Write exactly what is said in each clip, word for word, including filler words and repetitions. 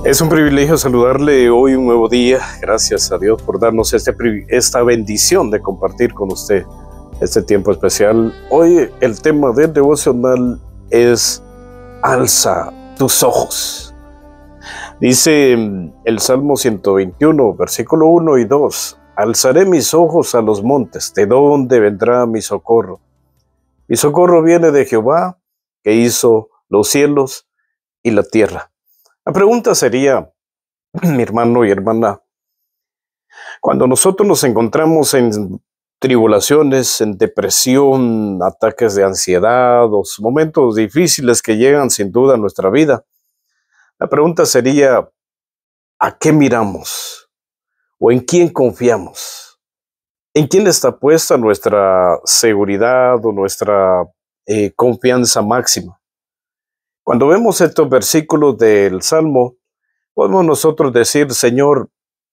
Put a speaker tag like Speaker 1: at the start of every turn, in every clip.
Speaker 1: Es un privilegio saludarle hoy, un nuevo día. Gracias a Dios por darnos este, esta bendición de compartir con usted este tiempo especial. Hoy el tema del devocional es alza tus ojos. Dice el Salmo ciento veintiuno, versículo uno y dos. Alzaré mis ojos a los montes, ¿de dónde vendrá mi socorro? Mi socorro viene de Jehová, que hizo los cielos y la tierra. La pregunta sería, mi hermano y hermana, cuando nosotros nos encontramos en tribulaciones, en depresión, ataques de ansiedad, o momentos difíciles que llegan sin duda a nuestra vida, la pregunta sería, ¿a qué miramos? ¿O en quién confiamos? ¿En quién está puesta nuestra seguridad o nuestra eh, confianza máxima? Cuando vemos estos versículos del Salmo, podemos nosotros decir, Señor,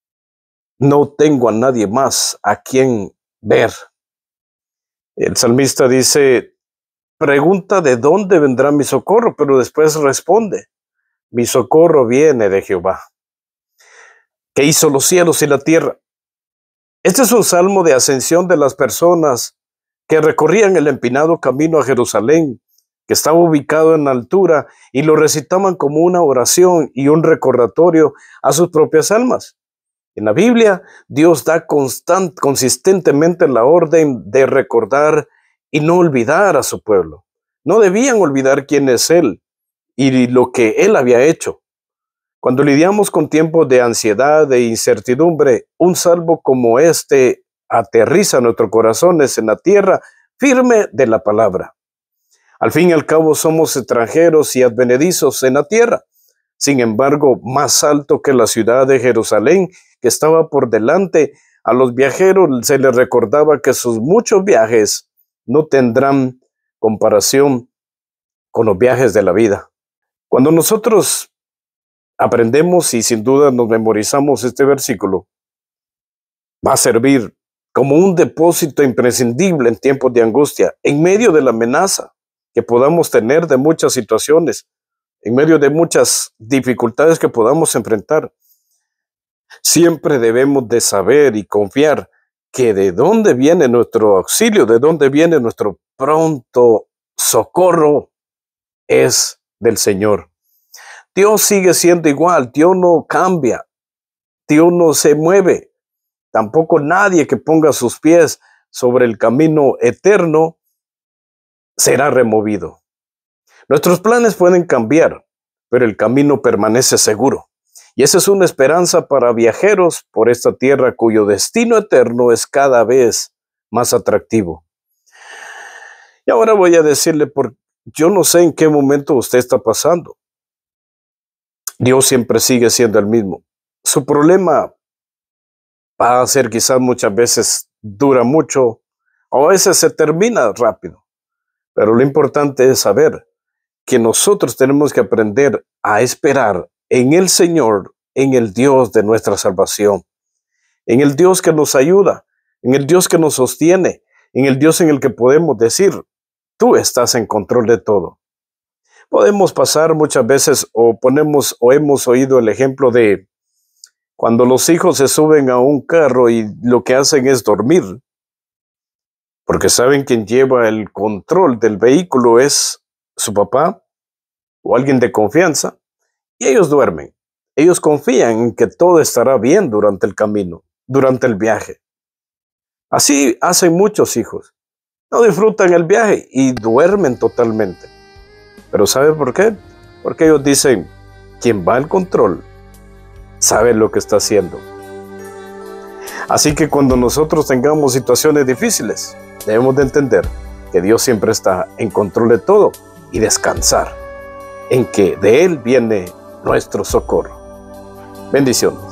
Speaker 1: no tengo a nadie más a quien ver. El salmista dice, pregunta de dónde vendrá mi socorro, pero después responde, mi socorro viene de Jehová, que hizo los cielos y la tierra. Este es un salmo de ascensión de las personas que recorrían el empinado camino a Jerusalén, que estaba ubicado en altura, y lo recitaban como una oración y un recordatorio a sus propias almas. En la Biblia, Dios da constant, consistentemente la orden de recordar y no olvidar a su pueblo. No debían olvidar quién es Él y lo que Él había hecho. Cuando lidiamos con tiempos de ansiedad e incertidumbre, un salmo como este aterriza nuestros corazones en la tierra firme de la palabra. Al fin y al cabo somos extranjeros y advenedizos en la tierra. Sin embargo, más alto que la ciudad de Jerusalén, que estaba por delante, a los viajeros se les recordaba que sus muchos viajes no tendrán comparación con los viajes de la vida. Cuando nosotros aprendemos y sin duda nos memorizamos este versículo, va a servir como un depósito imprescindible en tiempos de angustia, en medio de la amenaza que podamos tener de muchas situaciones, en medio de muchas dificultades que podamos enfrentar. Siempre debemos de saber y confiar que de dónde viene nuestro auxilio, de dónde viene nuestro pronto socorro, es del Señor. Dios sigue siendo igual, Dios no cambia, Dios no se mueve. Tampoco nadie que ponga sus pies sobre el camino eterno será removido. Nuestros planes pueden cambiar, pero el camino permanece seguro. Y esa es una esperanza para viajeros por esta tierra cuyo destino eterno es cada vez más atractivo. Y ahora voy a decirle, por, yo no sé en qué momento usted está pasando. Dios siempre sigue siendo el mismo. Su problema va a ser quizás muchas veces dura mucho, o a veces se termina rápido. Pero lo importante es saber que nosotros tenemos que aprender a esperar en el Señor, en el Dios de nuestra salvación, en el Dios que nos ayuda, en el Dios que nos sostiene, en el Dios en el que podemos decir, tú estás en control de todo. Podemos pasar muchas veces o ponemos o hemos oído el ejemplo de cuando los hijos se suben a un carro y lo que hacen es dormir, porque saben quién lleva el control del vehículo es su papá o alguien de confianza, y ellos duermen. Ellos confían en que todo estará bien durante el camino, durante el viaje. Así hacen muchos hijos. No disfrutan el viaje y duermen totalmente. Pero ¿sabe por qué? Porque ellos dicen, quien va al control sabe lo que está haciendo. Así que cuando nosotros tengamos situaciones difíciles, debemos de entender que Dios siempre está en control de todo y descansar en que de Él viene nuestro socorro. Bendiciones.